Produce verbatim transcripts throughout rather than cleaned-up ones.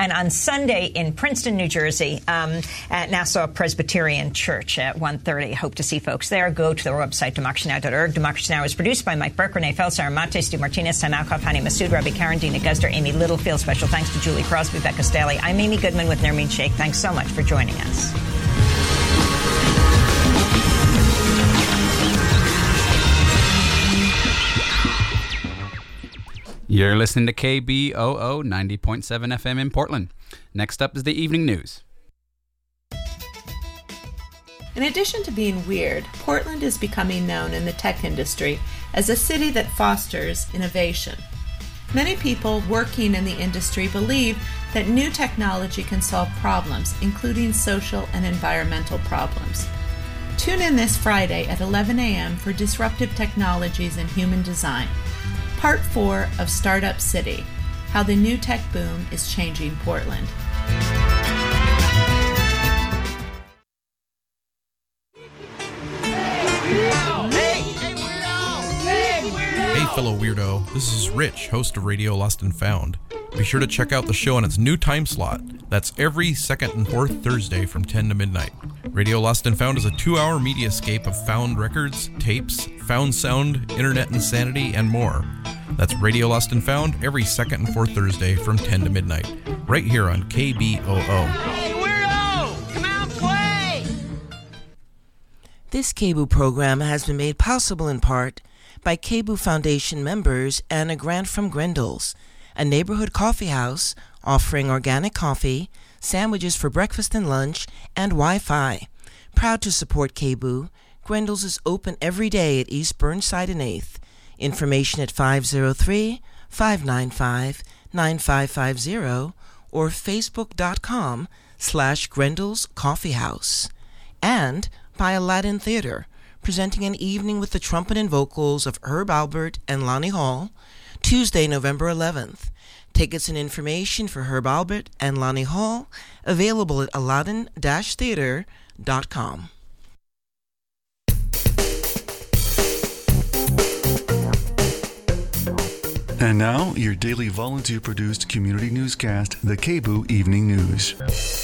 and on Sunday in Princeton, New Jersey, um, at Nassau Presbyterian Church at one thirty. Hope to see folks there. Go to their website, democracy now dot org. Democracy Now! Is produced by Mike Burke, Renee Feld, Sarah Mate, Stu Martinez, Sam Alcoff, Hani Masood, Robbie Karen, Dina Guzder, Amy Littlefield. Special thanks to Julie Crosby, Becca Staley. I'm Amy Goodman with Nermeen Sheikh. Thanks so much for joining us. You're listening to K B O O ninety point seven F M in Portland. Next up is the evening news. In addition to being weird, Portland is becoming known in the tech industry as a city that fosters innovation. Many people working in the industry believe that new technology can solve problems, including social and environmental problems. Tune in this Friday at eleven a.m. for Disruptive Technologies and Human Design, Part four of Startup City, How the New Tech Boom is Changing Portland. Hey, fellow weirdo. This is Rich, host of Radio Lost and Found. Be sure to check out the show on its new time slot. That's every second and fourth Thursday from ten to midnight. Radio Lost and Found is a two-hour mediascape of found records, tapes, found sound, internet insanity, and more. That's Radio Lost and Found every second and fourth Thursday from ten to midnight, right here on K B O O. Hey, weirdo! Come out and play! This K B O O program has been made possible in part by K B O O Foundation members and a grant from Grendel's, a neighborhood coffee house offering organic coffee, sandwiches for breakfast and lunch, and Wi-Fi. Proud to support K B O O, Grendel's is open every day at East Burnside and eighth. Information at five oh three, five nine five, nine five five zero or facebook.com slash Grendel's Coffee House. And by Aladdin Theater, presenting an evening with the trumpet and vocals of Herb Alpert and Lonnie Hall, Tuesday, November eleventh. Tickets and information for Herb Alpert and Lonnie Hall available at aladdin dash theater dot com. And now, your daily volunteer-produced community newscast, the K B O O Evening News.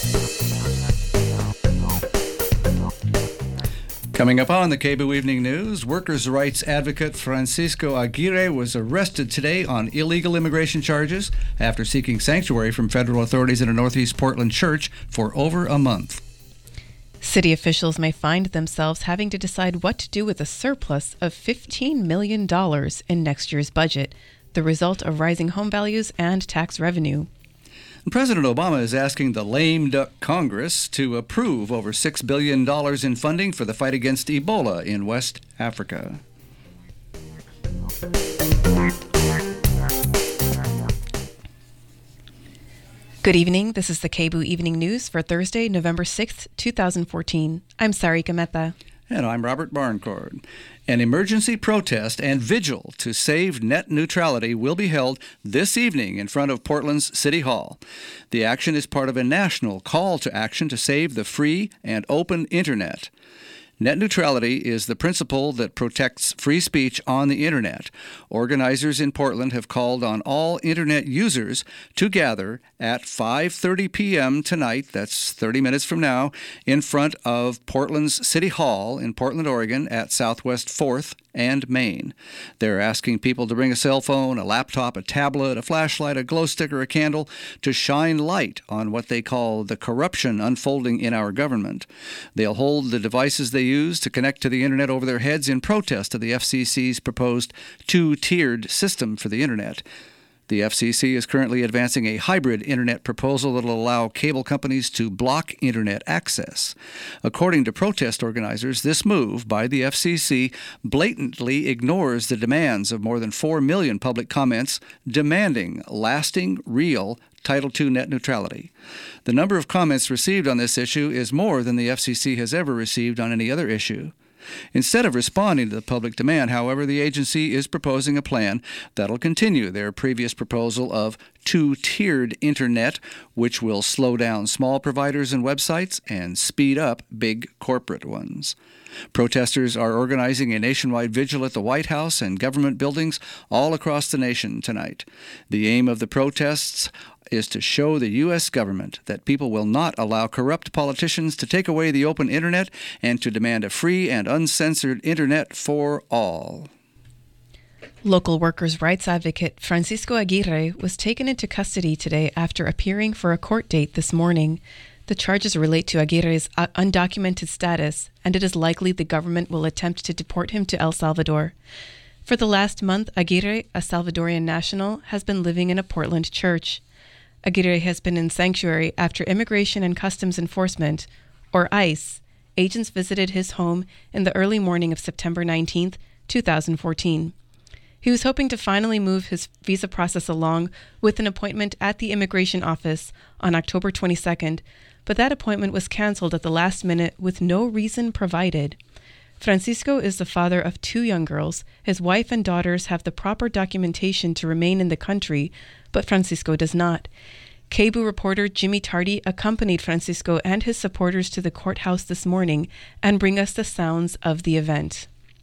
Coming up on the K B O O Evening News, workers' rights advocate Francisco Aguirre was arrested today on illegal immigration charges after seeking sanctuary from federal authorities in a Northeast Portland church for over a month. City officials may find themselves having to decide what to do with a surplus of fifteen million dollars in next year's budget, the result of rising home values and tax revenue. President Obama is asking the lame duck Congress to approve over six billion dollars in funding for the fight against Ebola in West Africa. Good evening. This is the K B O O Evening News for Thursday, November sixth, twenty fourteen. I'm Sarika Mehta. And I'm Robert Barncord. An emergency protest and vigil to save net neutrality will be held this evening in front of Portland's City Hall. The action is part of a national call to action to save the free and open Internet. Net neutrality is the principle that protects free speech on the Internet. Organizers in Portland have called on all Internet users to gather at five thirty p.m. tonight, that's thirty minutes from now, in front of Portland's City Hall in Portland, Oregon at Southwest fourth and Main. They're asking people to bring a cell phone, a laptop, a tablet, a flashlight, a glow stick, or a candle to shine light on what they call the corruption unfolding in our government. They'll hold the devices they use to connect to the Internet over their heads in protest of the F C C's proposed two-tiered system for the Internet. The F C C is currently advancing a hybrid Internet proposal that will allow cable companies to block Internet access. According to protest organizers, this move by the F C C blatantly ignores the demands of more than four million public comments demanding lasting, real Title two net neutrality. The number of comments received on this issue is more than the F C C has ever received on any other issue. Instead of responding to the public demand, however, the agency is proposing a plan that'll continue their previous proposal of two-tiered Internet, which will slow down small providers and websites and speed up big corporate ones. Protesters are organizing a nationwide vigil at the White House and government buildings all across the nation tonight. The aim of the protests is to show the U S government that people will not allow corrupt politicians to take away the open internet and to demand a free and uncensored internet for all. Local workers' rights advocate Francisco Aguirre was taken into custody today after appearing for a court date this morning. The charges relate to Aguirre's undocumented status, and it is likely the government will attempt to deport him to El Salvador. For the last month, Aguirre, a Salvadorian national, has been living in a Portland church. Aguirre has been in sanctuary after Immigration and Customs Enforcement, or ICE, agents visited his home in the early morning of September nineteenth, two thousand fourteen. He was hoping to finally move his visa process along with an appointment at the immigration office on October twenty-second, but that appointment was canceled at the last minute with no reason provided. Francisco is the father of two young girls. His wife and daughters have the proper documentation to remain in the country, but Francisco does not. K B U reporter Jimmy Tardy accompanied Francisco and his supporters to the courthouse this morning and bring us the sounds of the event.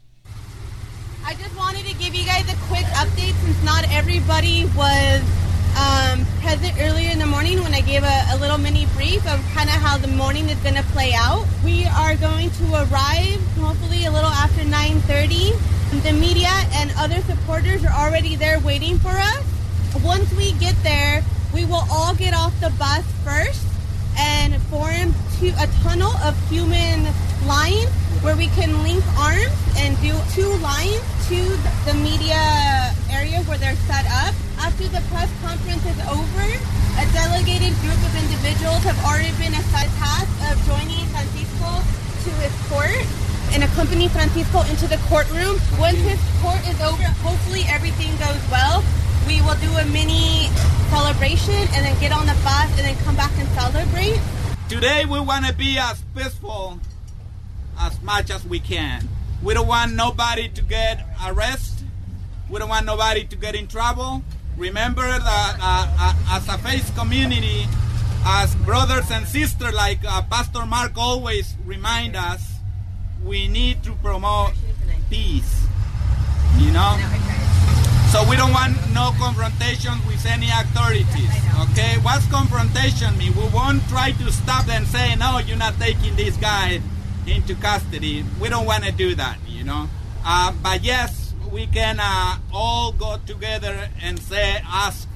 I just wanted to give you guys a quick update since not everybody was um, present earlier in the morning when I gave a, a little mini brief of kind of how the morning is going to play out. We are going to arrive hopefully a little after nine thirty. The media and other supporters are already there waiting for us. Once we get there, we will all get off the bus first and form to a tunnel of human lines where we can link arms and do two lines to the media area where they're set up. After the press conference is over, a delegated group of individuals have already been assigned the task of joining Francisco to his court and accompany Francisco into the courtroom. Once his court is over, hopefully everything goes well. We will do a mini celebration and then get on the bus and then come back and celebrate. Today we want to be as peaceful as much as we can. We don't want nobody to get arrested. We don't want nobody to get in trouble. Remember that uh, uh, as a faith community, as brothers and sisters, like uh, Pastor Mark always remind us, we need to promote peace, you know? So we don't want no confrontation with any authorities, okay? What's confrontation mean? We won't try to stop them saying, no, you're not taking this guy into custody. We don't want to do that, you know? Uh, but yes, we can uh, all go together and say, ask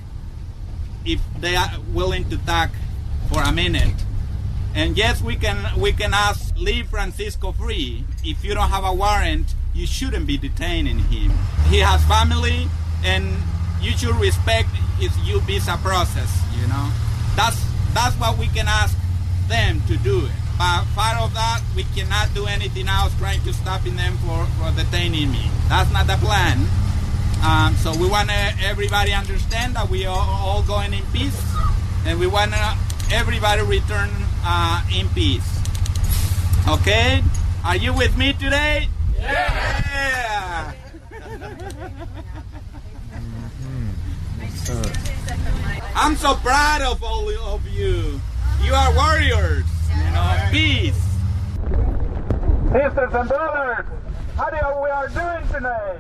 if they are willing to talk for a minute. And yes, we can we can ask, leave Francisco free. If you don't have a warrant, you shouldn't be detaining him. He has family, and you should respect his U visa process, you know. That's that's what we can ask them to do. But part of that, we cannot do anything else trying to stopping them for, for detaining me. That's not the plan. Um, so we want everybody understand that we are all going in peace, and we want everybody return uh, in peace. Okay? Are you with me today? Yeah! I'm so proud of all of you. You are warriors. You know, peace. Sisters and brothers, how do we are doing tonight?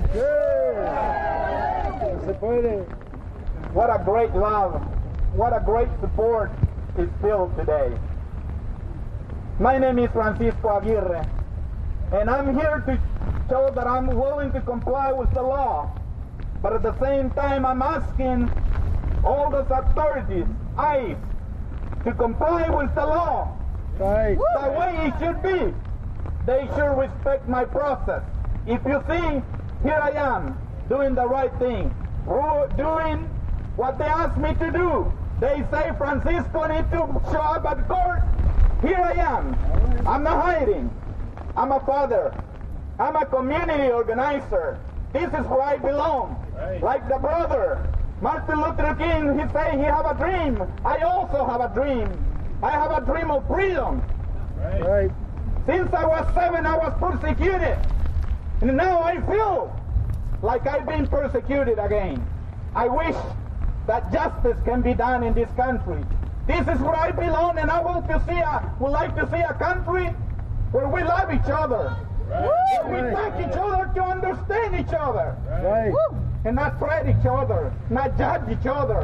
Good. What a great love, what a great support is built today. My name is Francisco Aguirre, and I'm here to show that I'm willing to comply with the law, but at the same time I'm asking all those authorities, ICE, to comply with the law. Right. The way it should be. They should respect my process. If you see, here I am, doing the right thing, doing what they asked me to do. They say Francisco needs to show up at court. Here I am. I'm not hiding. I'm a father. I'm a community organizer. This is where I belong. Right. Like the brother Martin Luther King, he said he have a dream. I also have a dream. I have a dream of freedom. Right. Right. Since I was seven, I was persecuted. And now I feel like I've been persecuted again. I wish that justice can be done in this country. This is where I belong, and I want to see a, would like to see a country where we love each other. Right. Where we talk each other to understand each other. Right. And not threat each other, not judge each other.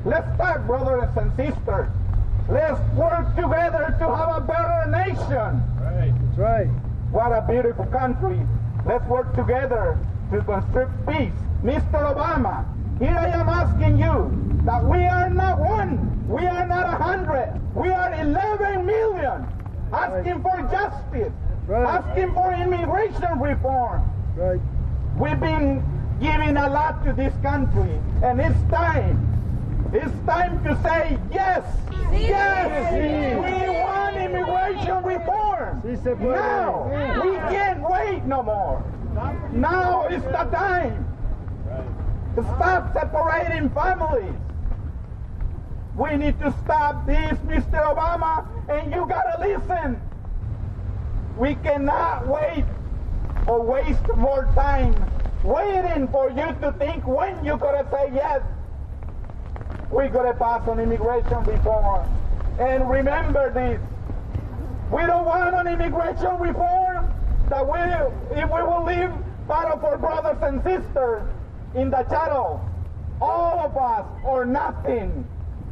Let's talk, brothers and sisters. Let's work together to have a better nation. Right, that's right. What a beautiful country. Let's work together to construct peace. Mister Obama, here I am asking you that we are not one, we are not a hundred, we are eleven million asking for justice, right. asking for immigration reform. Right. We've been giving a lot to this country, and it's time. It's time to say yes. Yes, yes. We want immigration reform. Now, we can't wait no more. Now is the time to stop separating families. We need to stop this, Mister Obama, and you gotta listen. We cannot wait or waste more time waiting for you to think when you're gonna say yes. We're gonna pass on immigration reform. And remember this, we don't want an immigration reform that we, if we will leave part of our brothers and sisters in the shadow, all of us or nothing.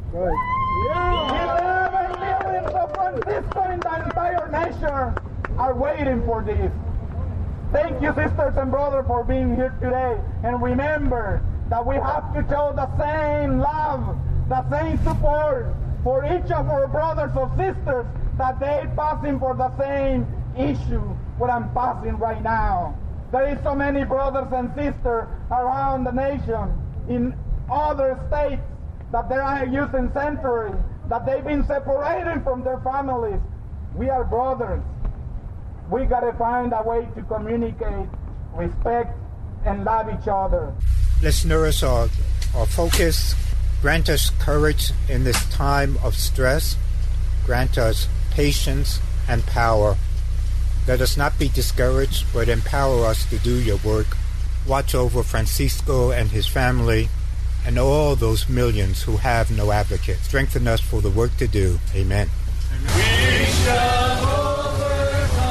Right. eleven million of Francisco in the entire nation are waiting for this. Thank you, sisters and brothers, for being here today. And remember that we have to show the same love, the same support for each of our brothers or sisters that they passing for the same issue what I'm passing right now. There is so many brothers and sisters around the nation in other states that they are using centuries, that they've been separated from their families. We are brothers. We gotta find a way to communicate, respect, and love each other. Let's nourish our, our focus. Grant us courage in this time of stress. Grant us patience and power. Let us not be discouraged, but empower us to do your work. Watch over Francisco and his family and all those millions who have no advocate. Strengthen us for the work to do. Amen. We shall overcome.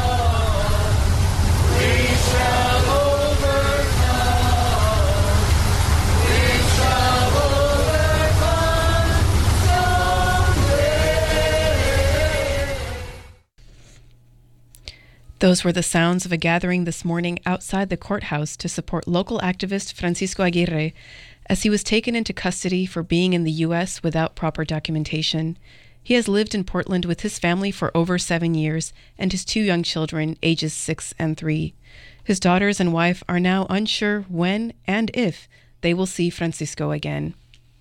We shall overcome. We shall overcome someday. Those were the sounds of a gathering this morning outside the courthouse to support local activist Francisco Aguirre as he was taken into custody for being in the U S without proper documentation. He has lived in Portland with his family for over seven years and his two young children, ages six and three. His daughters and wife are now unsure when and if they will see Francisco again.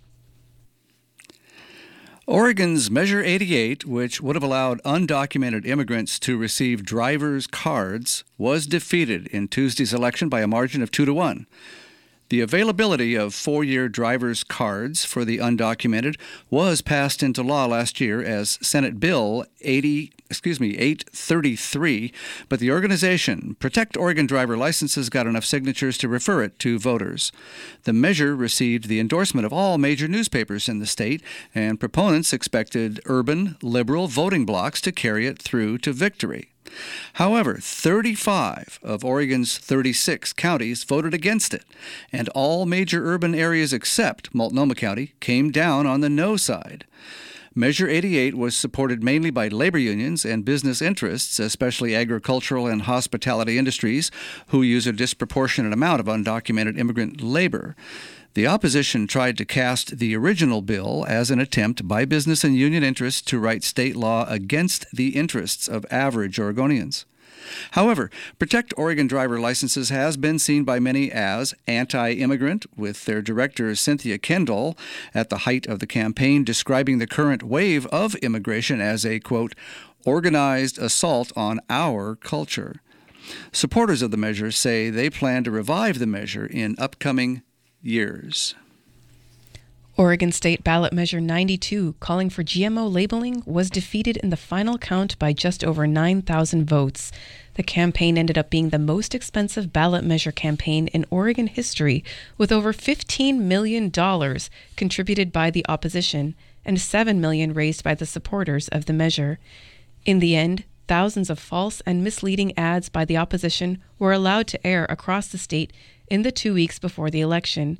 Oregon's Measure eighty-eight, which would have allowed undocumented immigrants to receive driver's cards, was defeated in Tuesday's election by a margin of two to one. The availability of four-year driver's cards for the undocumented was passed into law last year as Senate Bill eighty, excuse me, eight thirty-three, but the organization Protect Oregon Driver Licenses got enough signatures to refer it to voters. The measure received the endorsement of all major newspapers in the state, and proponents expected urban, liberal voting blocs to carry it through to victory. However, thirty-five of Oregon's thirty-six counties voted against it, and all major urban areas except Multnomah County came down on the no side. Measure eighty-eight was supported mainly by labor unions and business interests, especially agricultural and hospitality industries, who use a disproportionate amount of undocumented immigrant labor. The opposition tried to cast the original bill as an attempt by business and union interests to write state law against the interests of average Oregonians. However, Protect Oregon Driver Licenses has been seen by many as anti-immigrant, with their director Cynthia Kendall at the height of the campaign describing the current wave of immigration as a, quote, organized assault on our culture. Supporters of the measure say they plan to revive the measure in upcoming years. Oregon State Ballot Measure ninety-two, calling for G M O labeling, was defeated in the final count by just over nine thousand votes. The campaign ended up being the most expensive ballot measure campaign in Oregon history, with over fifteen million dollars contributed by the opposition and seven million dollars raised by the supporters of the measure. In the end, thousands of false and misleading ads by the opposition were allowed to air across the state in the two weeks before the election.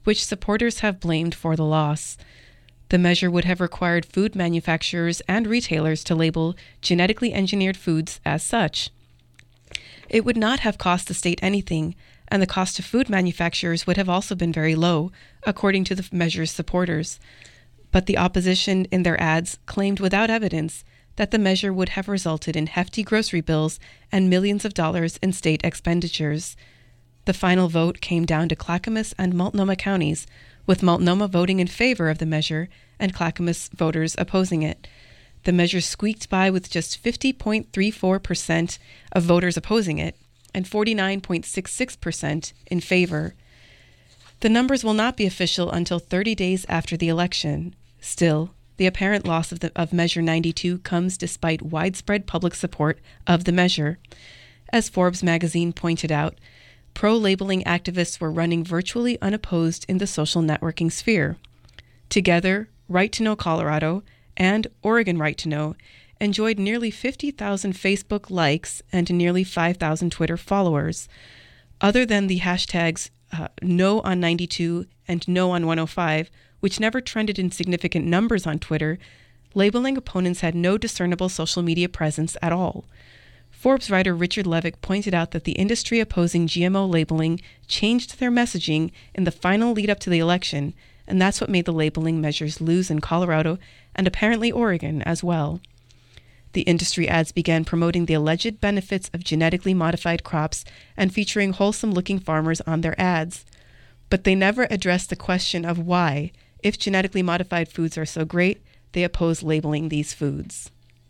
which supporters have blamed for the loss. The measure would have required food manufacturers and retailers to label genetically engineered foods as such. It would not have cost the state anything, and the cost to food manufacturers would have also been very low, according to the measure's supporters. But the opposition in their ads claimed without evidence that the measure would have resulted in hefty grocery bills and millions of dollars in state expenditures. The final vote came down to Clackamas and Multnomah counties, with Multnomah voting in favor of the measure and Clackamas voters opposing it. The measure squeaked by with just fifty point three four percent of voters opposing it and forty-nine point six six percent in favor. The numbers will not be official until thirty days after the election. Still, the apparent loss of, the, of Measure ninety-two comes despite widespread public support of the measure. As Forbes magazine pointed out, pro-labeling activists were running virtually unopposed in the social networking sphere. Together, Right to Know Colorado and Oregon Right to Know enjoyed nearly fifty thousand Facebook likes and nearly five thousand Twitter followers. Other than the hashtags uh, No on ninety-two and No on one oh five, which never trended in significant numbers on Twitter, labeling opponents had no discernible social media presence at all. Forbes writer Richard Levick pointed out that the industry opposing G M O labeling changed their messaging in the final lead-up to the election, and that's what made the labeling measures lose in Colorado and apparently Oregon as well. The industry ads began promoting the alleged benefits of genetically modified crops and featuring wholesome-looking farmers on their ads. But they never addressed the question of why, if genetically modified foods are so great, they oppose labeling these foods.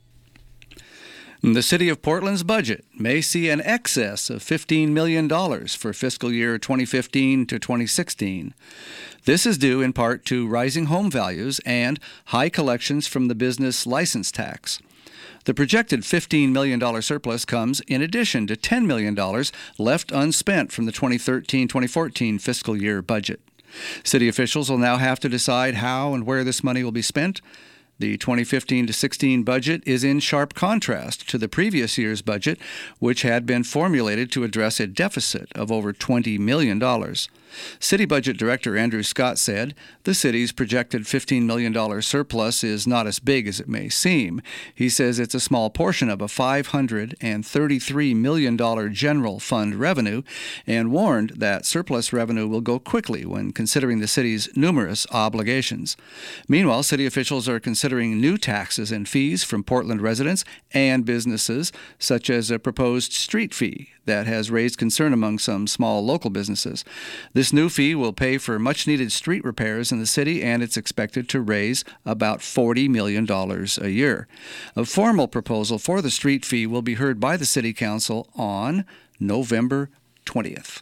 The City of Portland's budget may see an excess of fifteen million dollars for fiscal year twenty fifteen to twenty sixteen. This is due in part to rising home values and high collections from the business license tax. The projected fifteen million dollars surplus comes in addition to ten million dollars left unspent from the twenty thirteen twenty fourteen fiscal year budget. City officials will now have to decide how and where this money will be spent. The twenty fifteen to sixteen budget is in sharp contrast to the previous year's budget, which had been formulated to address a deficit of over twenty million dollars. City Budget Director Andrew Scott said the city's projected fifteen million dollars surplus is not as big as it may seem. He says it's a small portion of a five hundred thirty-three million dollars general fund revenue and warned that surplus revenue will go quickly when considering the city's numerous obligations. Meanwhile, city officials are considering new taxes and fees from Portland residents and businesses, such as a proposed street fee that has raised concern among some small local businesses. This new fee will pay for much-needed street repairs in the city, and it's expected to raise about forty million dollars a year. A formal proposal for the street fee will be heard by the City Council on November twentieth.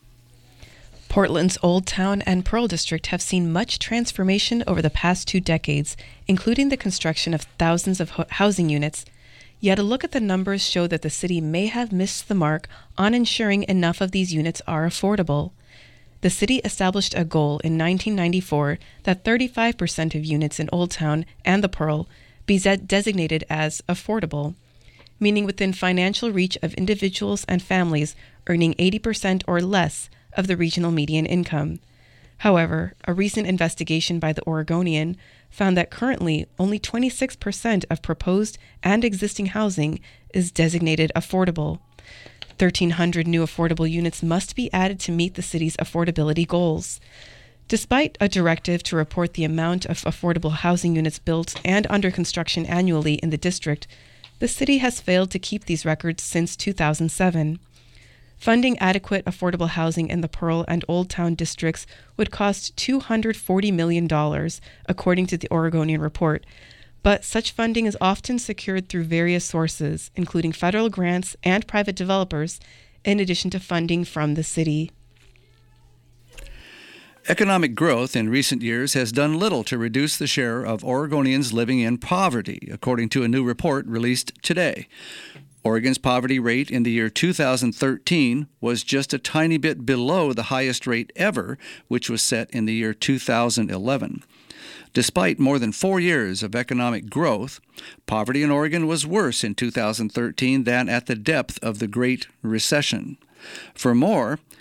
Portland's Old Town and Pearl District have seen much transformation over the past two decades, including the construction of thousands of ho- housing units. Yet a look at the numbers show that the city may have missed the mark on ensuring enough of these units are affordable. The city established a goal in nineteen ninety-four that thirty-five percent of units in Old Town and the Pearl be de- designated as affordable, meaning within financial reach of individuals and families earning eighty percent or less of the regional median income. However, a recent investigation by the Oregonian found that currently only twenty-six percent of proposed and existing housing is designated affordable. thirteen hundred new affordable units must be added to meet the city's affordability goals. Despite a directive to report the amount of affordable housing units built and under construction annually in the district, the city has failed to keep these records since two thousand seven. Funding adequate affordable housing in the Pearl and Old Town districts would cost two hundred forty million dollars, according to the Oregonian report. But such funding is often secured through various sources, including federal grants and private developers, in addition to funding from the city. Economic growth in recent years has done little to reduce the share of Oregonians living in poverty, according to a new report released today. Oregon's poverty rate in the year two thousand thirteen was just a tiny bit below the highest rate ever, which was set in the year two thousand eleven. Despite more than four years of economic growth, poverty in Oregon was worse in two thousand thirteen than at the depth of the Great Recession. For more,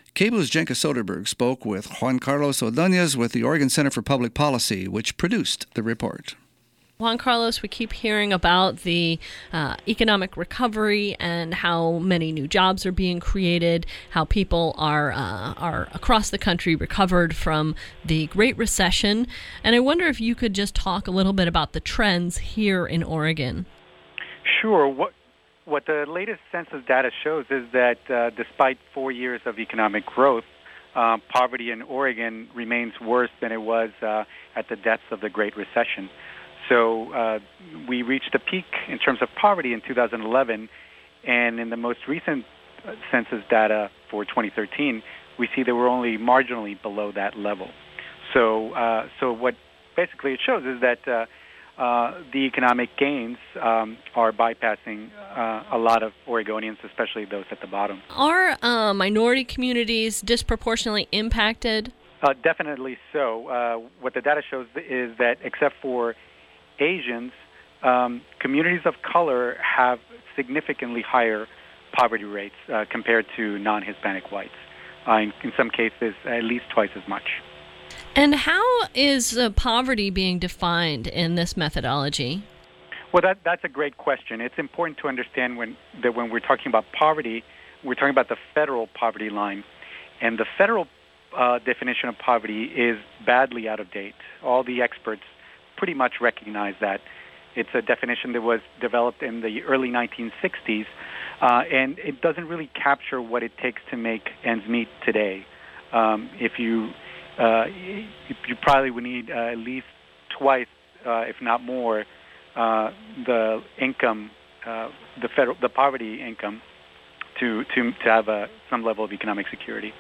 KBOO's Jenka Soderberg spoke with Juan Carlos Ordonez with the Oregon Center for Public Policy, which produced the report. Juan Carlos, we keep hearing about the uh, economic recovery and how many new jobs are being created, how people are uh, are across the country recovered from the Great Recession. And I wonder if you could just talk a little bit about the trends here in Oregon. Sure. What what the latest census data shows is that uh, despite four years of economic growth, uh, poverty in Oregon remains worse than it was uh, at the depths of the Great Recession. So uh, we reached a peak in terms of poverty in two thousand eleven, and in the most recent census data for twenty thirteen, we see that we're only marginally below that level. So, uh, so what basically it shows is that uh, uh, the economic gains um, are bypassing uh, a lot of Oregonians, especially those at the bottom. Are uh, minority communities disproportionately impacted? Uh, definitely so. Uh, what the data shows is that except for Asians, um, communities of color have significantly higher poverty rates uh, compared to non-Hispanic whites. Uh, in, in some cases, at least twice as much. And how is uh, poverty being defined in this methodology? Well, that, that's a great question. It's important to understand when, that when we're talking about poverty, we're talking about the federal poverty line. And the federal uh, definition of poverty is badly out of date. All the experts pretty much recognize that. It's a definition that was developed in the early nineteen sixties, uh, and it doesn't really capture what it takes to make ends meet today. Um, if you uh, you probably would need uh, at least twice, uh, if not more, uh, the income, uh, the federal, the poverty income, to to to have a, some level of economic security.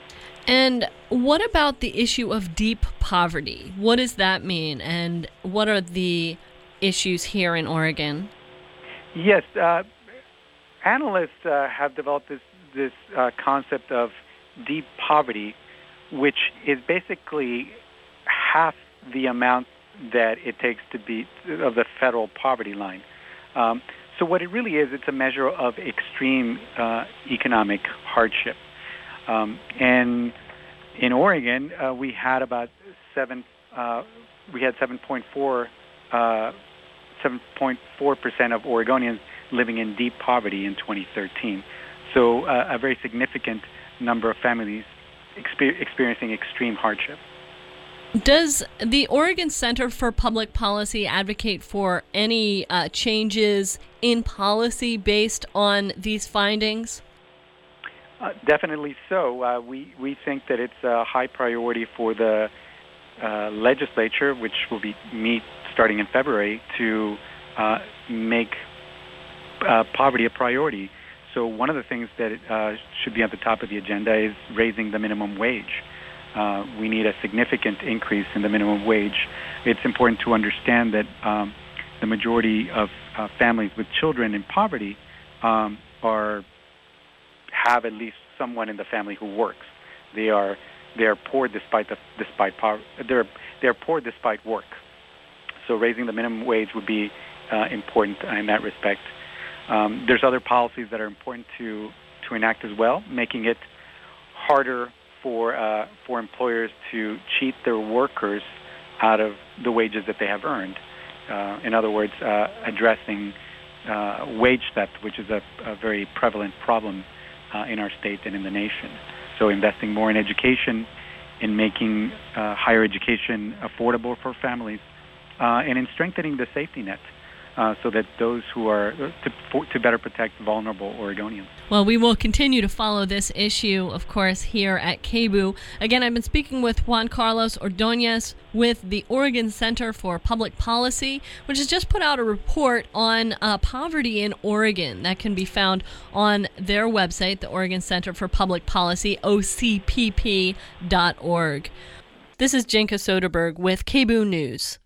And what about the issue of deep poverty? What does that mean, and what are the issues here in Oregon? Yes, uh, analysts uh, have developed this this uh, concept of deep poverty, which is basically half the amount that it takes to be of the federal poverty line. Um, so what it really is, it's a measure of extreme uh, economic hardship. Um, and in Oregon, uh, we had about seven. Uh, we had seven point four, uh, seven point four percent of Oregonians living in deep poverty in twenty thirteen. So uh, a very significant number of families exper- experiencing extreme hardship. Does the Oregon Center for Public Policy advocate for any uh, changes in policy based on these findings? Uh, definitely so. Uh, we, we think that it's a high priority for the uh, legislature, which will be meet starting in February, to uh, make uh, poverty a priority. So one of the things that uh, should be at the top of the agenda is raising the minimum wage. Uh, we need a significant increase in the minimum wage. It's important to understand that um, the majority of uh, families with children in poverty um, are have at least someone in the family who works. They are they are poor despite the despite power. They're they're poor despite work. So raising the minimum wage would be uh, important in that respect. Um, there's other policies that are important to to enact as well, making it harder for uh, for employers to cheat their workers out of the wages that they have earned. Uh, in other words, uh, addressing uh, wage theft, which is a, a very prevalent problem uh, in our state and in the nation. So investing more in education, in making uh, higher education affordable for families, uh, and in strengthening the safety net. Uh, so that those who are, to, for, to better protect vulnerable Oregonians. Well, we will continue to follow this issue, of course, here at K B O O. Again, I've been speaking with Juan Carlos Ordonez with the Oregon Center for Public Policy, which has just put out a report on uh, poverty in Oregon that can be found on their website, the Oregon Center for Public Policy, O C P P dot org. This is Jenka Soderberg with K B O O News.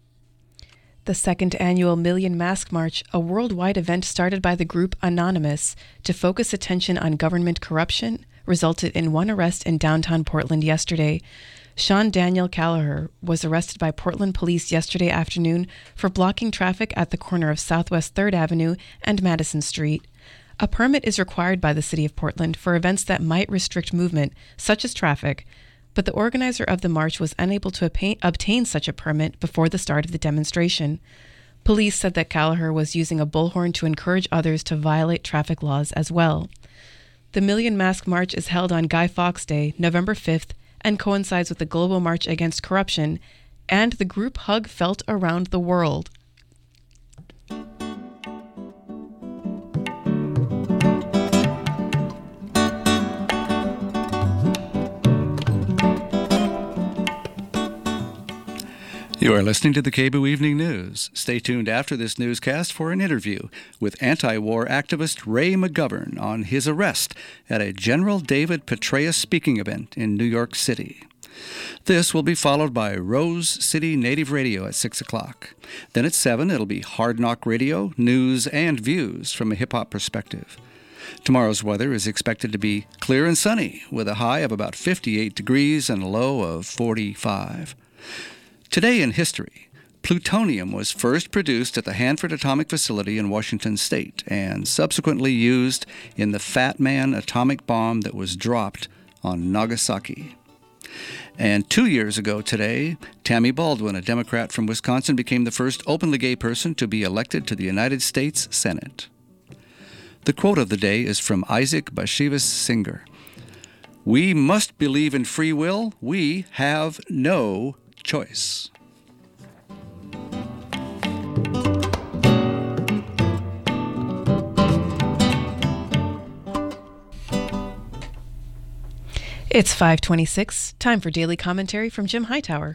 The second annual Million Mask March, a worldwide event started by the group Anonymous to focus attention on government corruption, resulted in one arrest in downtown Portland yesterday. Sean Daniel Callagher was arrested by Portland police yesterday afternoon for blocking traffic at the corner of Southwest third Avenue and Madison Street. A permit is required by the City of Portland for events that might restrict movement, such as traffic, but the organizer of the march was unable to obtain such a permit before the start of the demonstration. Police said that Gallagher was using a bullhorn to encourage others to violate traffic laws as well. The Million Mask March is held on Guy Fawkes Day, November fifth, and coincides with the Global March Against Corruption and the group hug felt around the world. You are listening to the K B O Evening News. Stay tuned after this newscast for an interview with anti-war activist Ray McGovern on his arrest at a General David Petraeus speaking event in New York City. This will be followed by Rose City Native Radio at six o'clock. Then at seven, it'll be Hard Knock Radio, news, and views from a hip-hop perspective. Tomorrow's weather is expected to be clear and sunny, with a high of about fifty-eight degrees and a low of forty-five. Today in history, plutonium was first produced at the Hanford Atomic Facility in Washington State and subsequently used in the Fat Man atomic bomb that was dropped on Nagasaki. And two years ago today, Tammy Baldwin, a Democrat from Wisconsin, became the first openly gay person to be elected to the United States Senate. The quote of the day is from Isaac Bashevis Singer. "We must believe in free will. We have no choice." It's five twenty-six, time for daily commentary from Jim Hightower.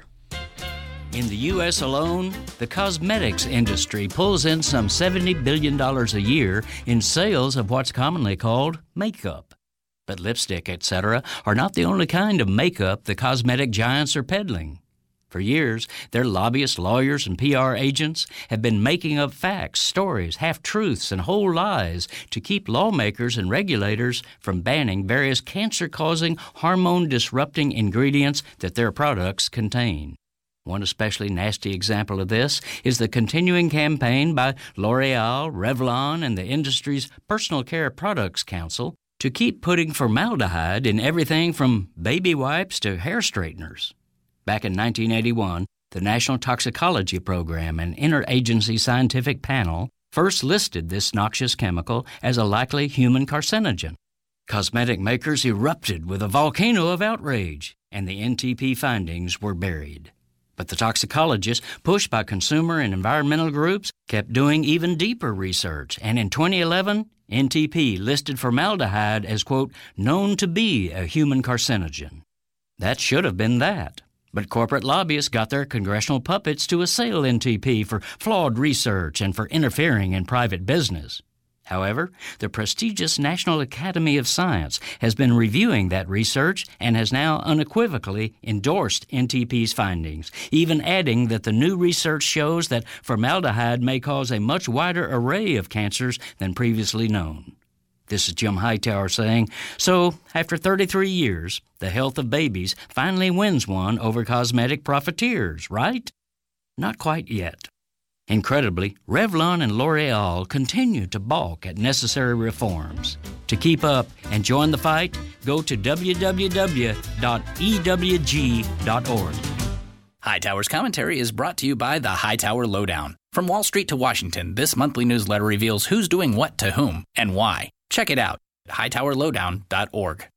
In the U S alone, the cosmetics industry pulls in some seventy billion dollars a year in sales of what's commonly called makeup. But lipstick, et cetera, are not the only kind of makeup the cosmetic giants are peddling. For years, their lobbyists, lawyers, and P R agents have been making up facts, stories, half-truths, and whole lies to keep lawmakers and regulators from banning various cancer-causing, hormone-disrupting ingredients that their products contain. One especially nasty example of this is the continuing campaign by L'Oreal, Revlon, and the industry's Personal Care Products Council to keep putting formaldehyde in everything from baby wipes to hair straighteners. Back in nineteen eighty-one, the National Toxicology Program, an interagency scientific panel, first listed this noxious chemical as a likely human carcinogen. Cosmetic makers erupted with a volcano of outrage, and the N T P findings were buried. But the toxicologists, pushed by consumer and environmental groups, kept doing even deeper research, and in twenty eleven, N T P listed formaldehyde as, quote, known to be a human carcinogen. That should have been that. But corporate lobbyists got their congressional puppets to assail N T P for flawed research and for interfering in private business. However, the prestigious National Academy of Science has been reviewing that research and has now unequivocally endorsed N T P's findings, even adding that the new research shows that formaldehyde may cause a much wider array of cancers than previously known. This is Jim Hightower saying, so, after thirty-three years, the health of babies finally wins one over cosmetic profiteers, right? Not quite yet. Incredibly, Revlon and L'Oreal continue to balk at necessary reforms. To keep up and join the fight, go to w w w dot e w g dot org. Hightower's commentary is brought to you by the Hightower Lowdown. From Wall Street to Washington, this monthly newsletter reveals who's doing what to whom and why. Check it out at hightower lowdown dot org.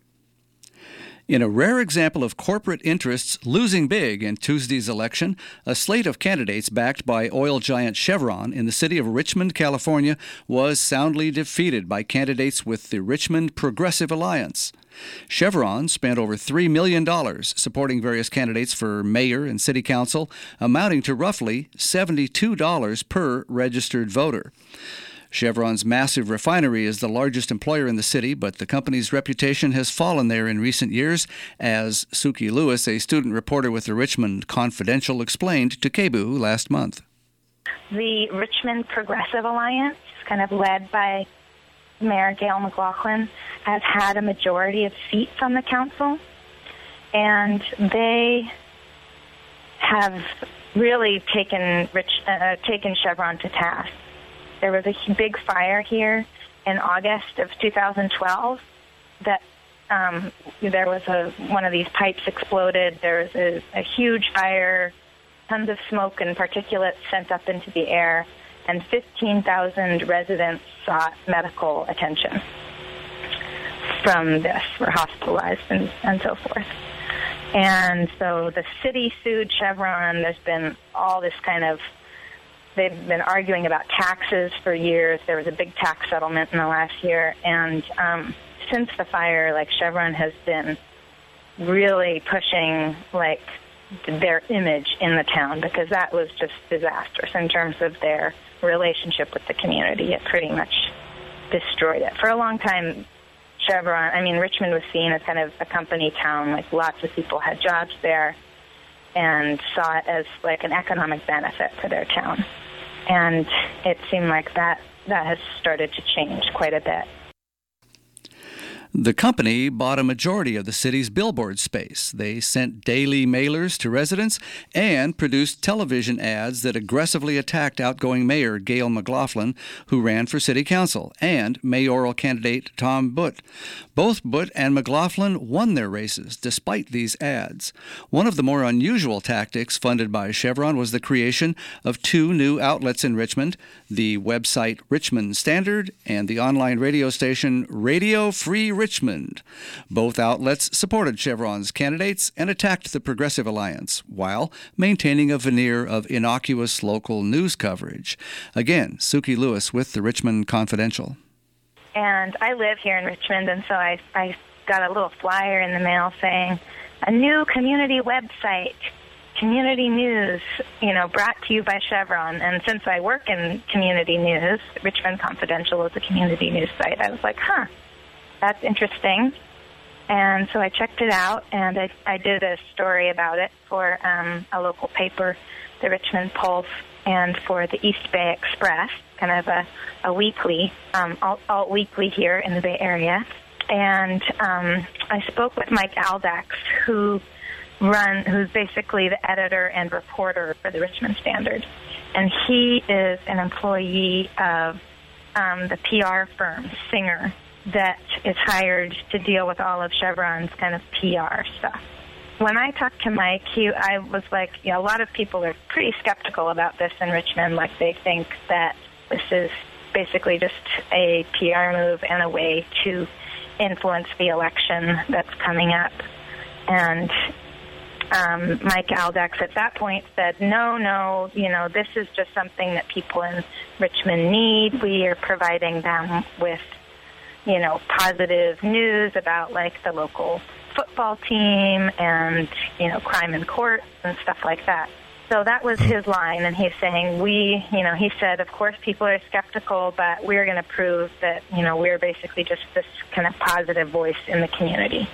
In a rare example of corporate interests losing big in Tuesday's election, a slate of candidates backed by oil giant Chevron in the city of Richmond, California, was soundly defeated by candidates with the Richmond Progressive Alliance. Chevron spent over three million dollars supporting various candidates for mayor and city council, amounting to roughly seventy-two dollars per registered voter. Chevron's massive refinery is the largest employer in the city, but the company's reputation has fallen there in recent years, as Suki Lewis, a student reporter with the Richmond Confidential, explained to K B O last month. The Richmond Progressive Alliance, kind of led by Mayor Gail McLaughlin, has had a majority of seats on the council, and they have really taken Rich, uh, taken Chevron to task. There was a big fire here in August of two thousand twelve that um, there was a one of these pipes exploded. There was a, a huge fire, tons of smoke and particulates sent up into the air, and fifteen thousand residents sought medical attention from this, were hospitalized and, and so forth. And so the city sued Chevron. There's been all this kind of, they've been arguing about taxes for years. There was a big tax settlement in the last year. And um, since the fire, like, Chevron has been really pushing, like, their image in the town, because that was just disastrous in terms of their relationship with the community. It pretty much destroyed it. For a long time, Chevron, I mean, Richmond was seen as kind of a company town. Like, lots of people had jobs there and saw it as like an economic benefit for their town. And it seemed like that, that has started to change quite a bit. The company bought a majority of the city's billboard space. They sent daily mailers to residents and produced television ads that aggressively attacked outgoing Mayor Gail McLaughlin, who ran for city council, and mayoral candidate Tom Butt. Both Butt and McLaughlin won their races despite these ads. One of the more unusual tactics funded by Chevron was the creation of two new outlets in Richmond, the website Richmond Standard and the online radio station Radio Free Richmond. Both outlets supported Chevron's candidates and attacked the Progressive Alliance, while maintaining a veneer of innocuous local news coverage. Again, Suki Lewis with the Richmond Confidential. And I live here in Richmond, and so I, I got a little flyer in the mail saying, a new community website, community news, you know, brought to you by Chevron. And since I work in community news, Richmond Confidential is a community news site, I was like, huh, that's interesting. And so I checked it out, and I, I did a story about it for um, a local paper, the Richmond Pulse, and for the East Bay Express, kind of a, a weekly, um, alt, alt weekly here in the Bay Area. And um, I spoke with Mike Aldax, who run, who's basically the editor and reporter for the Richmond Standard. And he is an employee of um, the P R firm, Singer, that is hired to deal with all of Chevron's kind of P R stuff. When I talked to Mike, he, I was like, you know, a lot of people are pretty skeptical about this in Richmond. Like, they think that this is basically just a P R move and a way to influence the election that's coming up. And um, Mike Aldax at that point said, no, no, you know, this is just something that people in Richmond need. We are providing them with, you know, positive news about, like, the local football team and, you know, crime in court and stuff like that. So that was his line, and he's saying, we, you know, he said, of course people are skeptical, but we're going to prove that, you know, we're basically just this kind of positive voice in the community.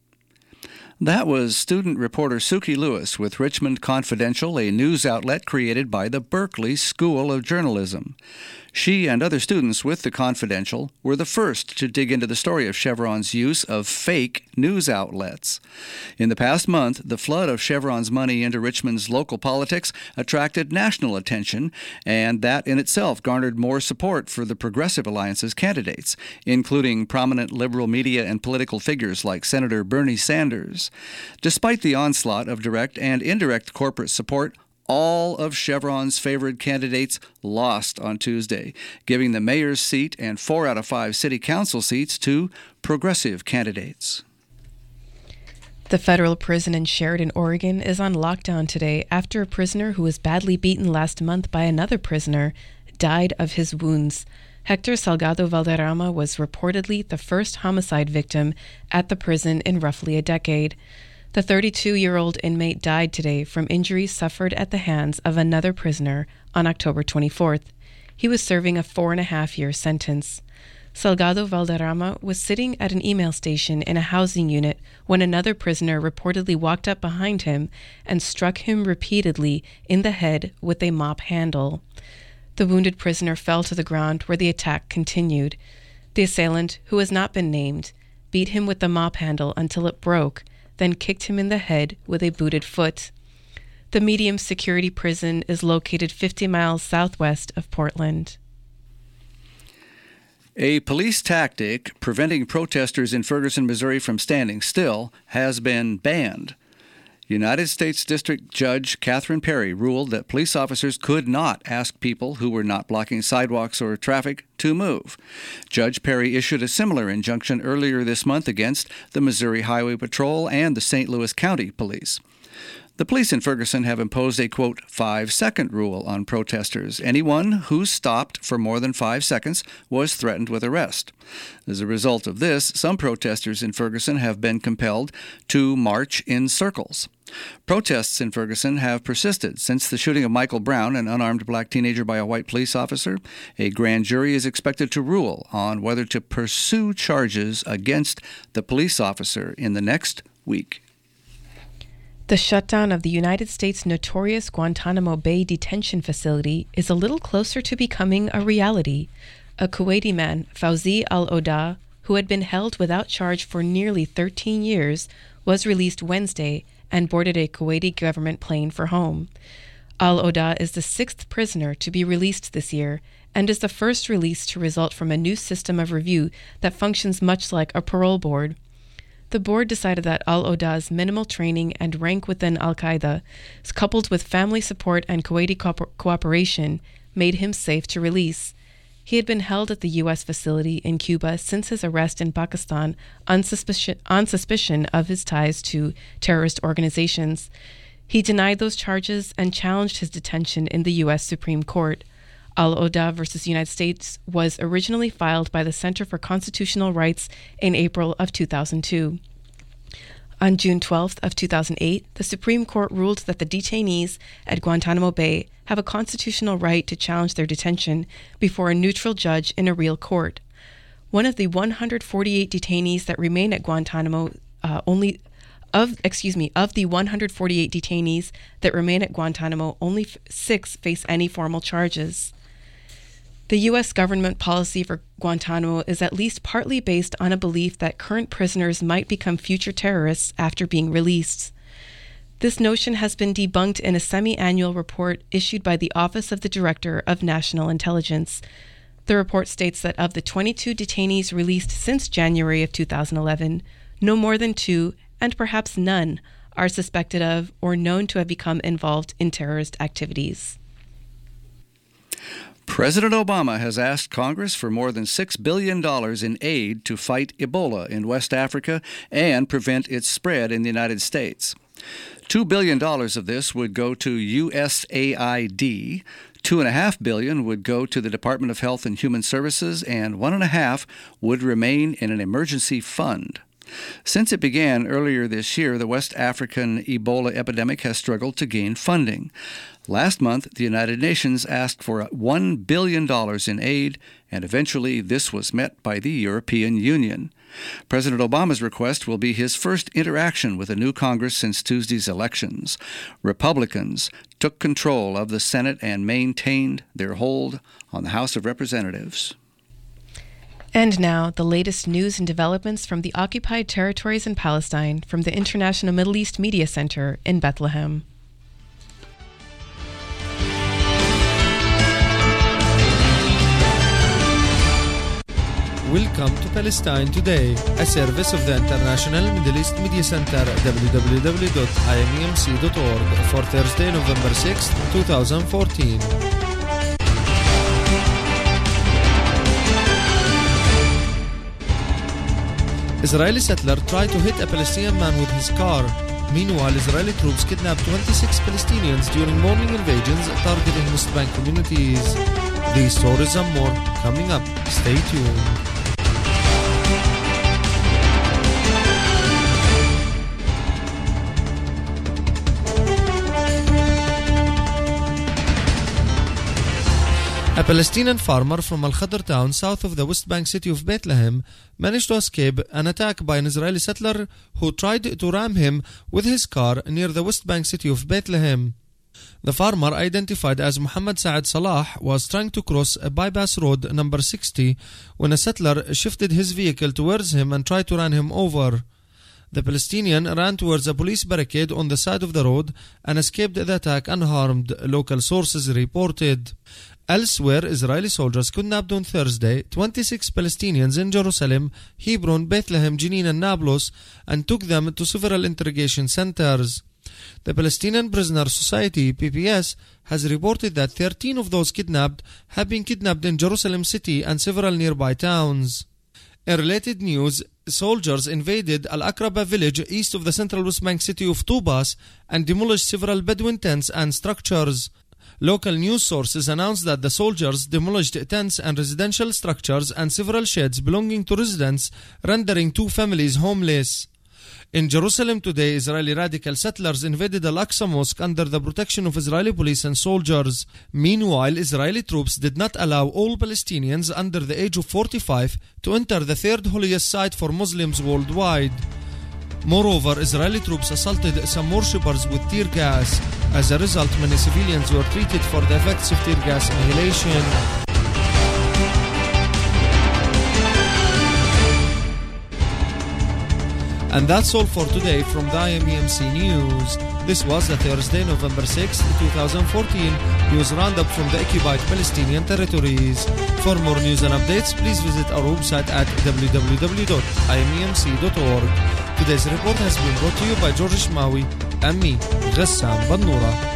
That was student reporter Suki Lewis with Richmond Confidential, a news outlet created by the Berkeley School of Journalism. She and other students with the Confidential were the first to dig into the story of Chevron's use of fake news outlets. In the past month, the flood of Chevron's money into Richmond's local politics attracted national attention, and that in itself garnered more support for the Progressive Alliance's candidates, including prominent liberal media and political figures like Senator Bernie Sanders. Despite the onslaught of direct and indirect corporate support, all of Chevron's favored candidates lost on Tuesday, giving the mayor's seat and four out of five city council seats to progressive candidates. The federal prison in Sheridan, Oregon is on lockdown today after a prisoner who was badly beaten last month by another prisoner died of his wounds. Hector Salgado Valderrama was reportedly the first homicide victim at the prison in roughly a decade. The thirty-two-year-old inmate died today from injuries suffered at the hands of another prisoner on October twenty-fourth. He was serving a four-and-a-half-year sentence. Salgado Valderrama was sitting at an email station in a housing unit when another prisoner reportedly walked up behind him and struck him repeatedly in the head with a mop handle. The wounded prisoner fell to the ground where the attack continued. The assailant, who has not been named, beat him with the mop handle until it broke, then kicked him in the head with a booted foot. The medium security prison is located fifty miles southwest of Portland. A police tactic preventing protesters in Ferguson, Missouri from standing still has been banned. United States District Judge Catherine Perry ruled that police officers could not ask people who were not blocking sidewalks or traffic to move. Judge Perry issued a similar injunction earlier this month against the Missouri Highway Patrol and the Saint Louis County Police. The police in Ferguson have imposed a, quote, five-second rule on protesters. Anyone who stopped for more than five seconds was threatened with arrest. As a result of this, some protesters in Ferguson have been compelled to march in circles. Protests in Ferguson have persisted since the shooting of Michael Brown, an unarmed black teenager, by a white police officer. A grand jury is expected to rule on whether to pursue charges against the police officer in the next week. The shutdown of the United States' notorious Guantanamo Bay detention facility is a little closer to becoming a reality. A Kuwaiti man, Fauzi al-Oda, who had been held without charge for nearly thirteen years, was released Wednesday and boarded a Kuwaiti government plane for home. Al-Oda is the sixth prisoner to be released this year and is the first release to result from a new system of review that functions much like a parole board. The board decided that al-Oda's minimal training and rank within al-Qaeda, coupled with family support and Kuwaiti co- cooperation, made him safe to release. He had been held at the U S facility in Cuba since his arrest in Pakistan on suspicion, on suspicion of his ties to terrorist organizations. He denied those charges and challenged his detention in the U S Supreme Court. Al-Oda versus United States was originally filed by the Center for Constitutional Rights in April of two thousand two. On June twelfth of two thousand eight, the Supreme Court ruled that the detainees at Guantanamo Bay have a constitutional right to challenge their detention before a neutral judge in a real court. One of the one hundred forty-eight detainees that remain at Guantanamo uh, only Of excuse me, of the one hundred forty-eight detainees that remain at Guantanamo, only f- six face any formal charges. The U S government policy for Guantanamo is at least partly based on a belief that current prisoners might become future terrorists after being released. This notion has been debunked in a semi-annual report issued by the Office of the Director of National Intelligence. The report states that of the twenty-two detainees released since January of two thousand eleven, no more than two, and perhaps none, are suspected of or known to have become involved in terrorist activities. President Obama has asked Congress for more than six billion dollars in aid to fight Ebola in West Africa and prevent its spread in the United States. two billion dollars of this would go to U S A I D, two point five billion dollars would go to the Department of Health and Human Services, and one point five would remain in an emergency fund. Since it began earlier this year, the West African Ebola epidemic has struggled to gain funding. Last month, the United Nations asked for one billion dollars in aid, and eventually this was met by the European Union. President Obama's request will be his first interaction with a new Congress since Tuesday's elections. Republicans took control of the Senate and maintained their hold on the House of Representatives. And now, the latest news and developments from the occupied territories in Palestine from the International Middle East Media Center in Bethlehem. Welcome to Palestine Today, a service of the International Middle East Media Center, w w w dot i m e m c dot org, for Thursday, November sixth, twenty fourteen. Israeli settler tried to hit a Palestinian man with his car. Meanwhile, Israeli troops kidnapped twenty-six Palestinians during morning invasions targeting West Bank communities. These stories and more coming up. Stay tuned. A Palestinian farmer from Al-Khadr town south of the West Bank city of Bethlehem managed to escape an attack by an Israeli settler who tried to ram him with his car near the West Bank city of Bethlehem. The farmer, identified as Muhammad Saad Salah, was trying to cross a bypass road number sixty when a settler shifted his vehicle towards him and tried to run him over. The Palestinian ran towards a police barricade on the side of the road and escaped the attack unharmed, local sources reported. Elsewhere, Israeli soldiers kidnapped on Thursday twenty-six Palestinians in Jerusalem, Hebron, Bethlehem, Jenin, and Nablus and took them to several interrogation centers. The Palestinian Prisoner Society, P P S, has reported that thirteen of those kidnapped have been kidnapped in Jerusalem city and several nearby towns. In related news, soldiers invaded Al-Aqraba village east of the central West Bank city of Tubas and demolished several Bedouin tents and structures. Local news sources announced that the soldiers demolished tents and residential structures and several sheds belonging to residents, rendering two families homeless. In Jerusalem today, Israeli radical settlers invaded Al-Aqsa Mosque under the protection of Israeli police and soldiers. Meanwhile, Israeli troops did not allow all Palestinians under the age of forty-five to enter the third holiest site for Muslims worldwide. Moreover, Israeli troops assaulted some worshippers with tear gas. As a result, many civilians were treated for the effects of tear gas inhalation. And that's all for today from the I M E M C News. This was the Thursday, November sixth, twenty fourteen news roundup from the occupied Palestinian territories. For more news and updates, please visit our website at w w w dot i m e m c dot org. Today's report has been brought to you by George Shmawi and me, Ghassam Bannoura.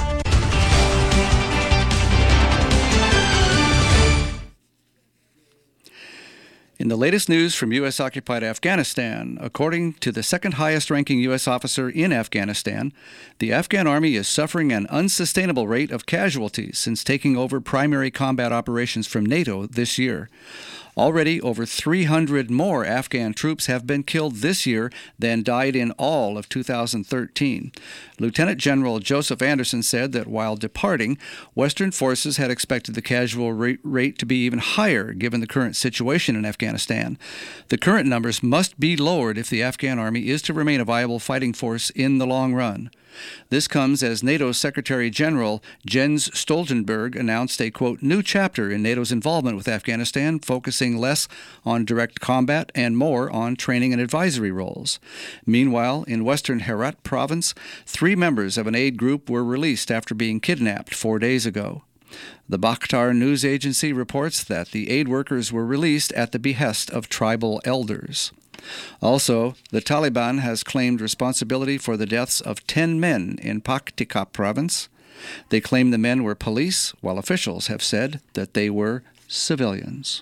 In the latest news from U S-occupied Afghanistan, according to the second highest-ranking U S officer in Afghanistan, the Afghan army is suffering an unsustainable rate of casualties since taking over primary combat operations from NATO this year. Already, over three hundred more Afghan troops have been killed this year than died in all of two thousand thirteen. Lieutenant General Joseph Anderson said that while departing, Western forces had expected the casualty rate to be even higher given the current situation in Afghanistan. The current numbers must be lowered if the Afghan army is to remain a viable fighting force in the long run. This comes as NATO's Secretary General Jens Stoltenberg announced a, quote, new chapter in NATO's involvement with Afghanistan, focusing less on direct combat and more on training and advisory roles. Meanwhile, in western Herat province, three members of an aid group were released after being kidnapped four days ago. The Bakhtar news agency reports that the aid workers were released at the behest of tribal elders. Also, the Taliban has claimed responsibility for the deaths of ten men in Paktika province. They claim the men were police, while officials have said that they were civilians.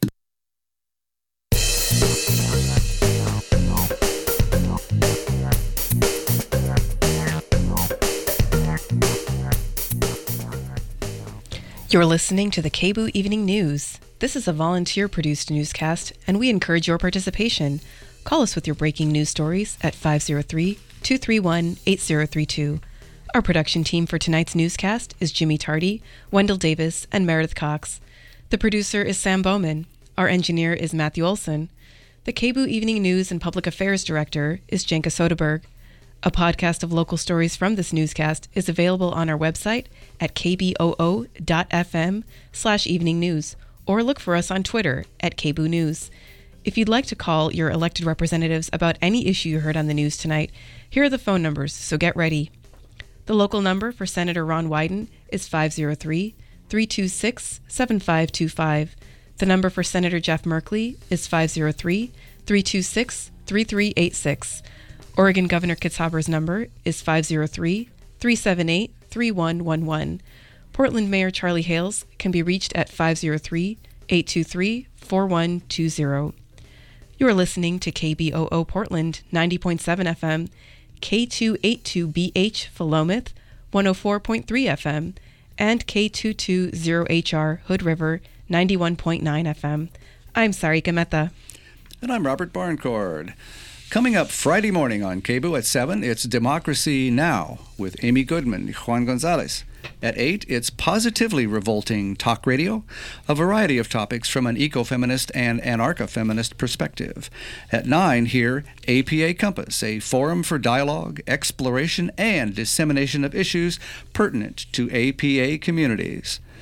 You're listening to the K B U Evening News. This is a volunteer-produced newscast, and we encourage your participation. Call us with your breaking news stories at five oh three, two three one, eight oh three two. Our production team for tonight's newscast is Jimmy Tardy, Wendell Davis, and Meredith Cox. The producer is Sam Bowman. Our engineer is Matthew Olson. The K B U Evening News and Public Affairs Director is Jenka Soderberg. A podcast of local stories from this newscast is available on our website at kboo.fm slash evening news, or look for us on Twitter at K B U News. If you'd like to call your elected representatives about any issue you heard on the news tonight, here are the phone numbers, so get ready. The local number for Senator Ron Wyden is five oh three, three two six, seven five two five. The number for Senator Jeff Merkley is five oh three, three two six, three three eight six. Oregon Governor Kitzhaber's number is five oh three, three seven eight, three one one one. Portland Mayor Charlie Hales can be reached at five oh three, eight two three, four one two zero. You are listening to K B O O Portland ninety point seven F M, K two eighty-two B H Philomath one oh four point three F M, and K two twenty H R Hood River ninety-one point nine F M. I'm Sarika Mehta. And I'm Robert Barncord. Coming up Friday morning on K B U at seven, it's Democracy Now! With Amy Goodman, Juan Gonzalez. At eight, it's Positively Revolting Talk Radio, a variety of topics from an ecofeminist and anarcha-feminist perspective. At nine, hear A P A Compass, a forum for dialogue, exploration, and dissemination of issues pertinent to A P A communities.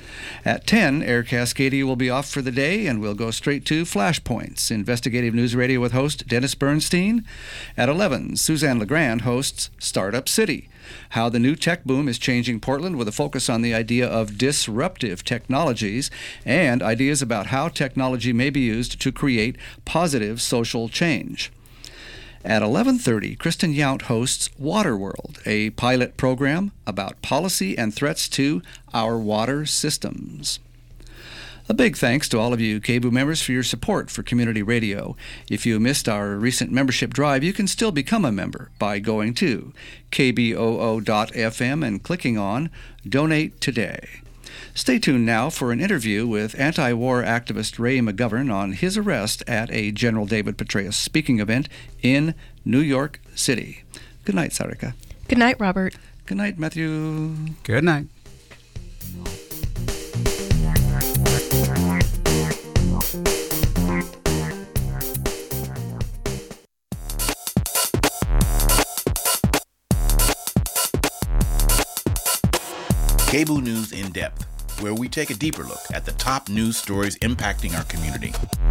At ten, Air Cascadia will be off for the day, and we'll go straight to Flashpoints, investigative news radio with host Dennis Bernstein. At eleven, Suzanne LeGrand hosts Startup City, how the new tech boom is changing Portland with a focus on the idea of disruptive technologies and ideas about how technology may be used to create positive social change. At eleven thirty, Kristen Yount hosts Waterworld, a pilot program about policy and threats to our water systems. A big thanks to all of you K B O O members for your support for community radio. If you missed our recent membership drive, you can still become a member by going to k b o o dot f m and clicking on Donate Today. Stay tuned now for an interview with anti-war activist Ray McGovern on his arrest at a General David Petraeus speaking event in New York City. Good night, Sarika. Good night, Robert. Good night, Matthew. Good night. K B O O News in Depth, where we take a deeper look at the top news stories impacting our community.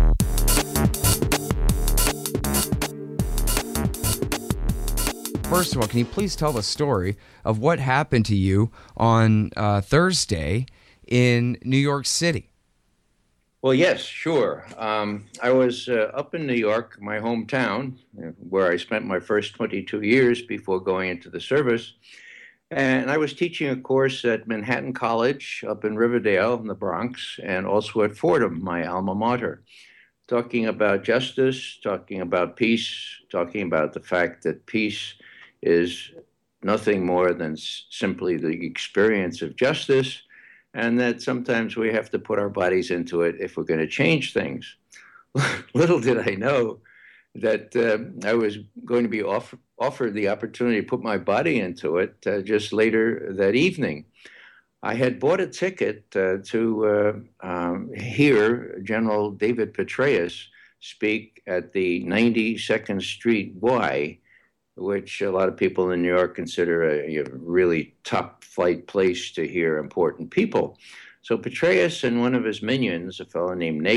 First of all, can you please tell the story of what happened to you on uh, Thursday in New York City? Well, yes, sure. Um, I was uh, up in New York, my hometown, where I spent my first twenty-two years before going into the service. And I was teaching a course at Manhattan College up in Riverdale in the Bronx, and also at Fordham, my alma mater, talking about justice, talking about peace, talking about the fact that peace is nothing more than s- simply the experience of justice, and that sometimes we have to put our bodies into it if we're going to change things. Little did I know that uh, I was going to be off- offered the opportunity to put my body into it uh, just later that evening. I had bought a ticket uh, to uh, um, hear General David Petraeus speak at the ninety-second Street Y, which a lot of people in New York consider a, a really top-flight place to hear important people. So Petraeus and one of his minions, a fellow named Nate,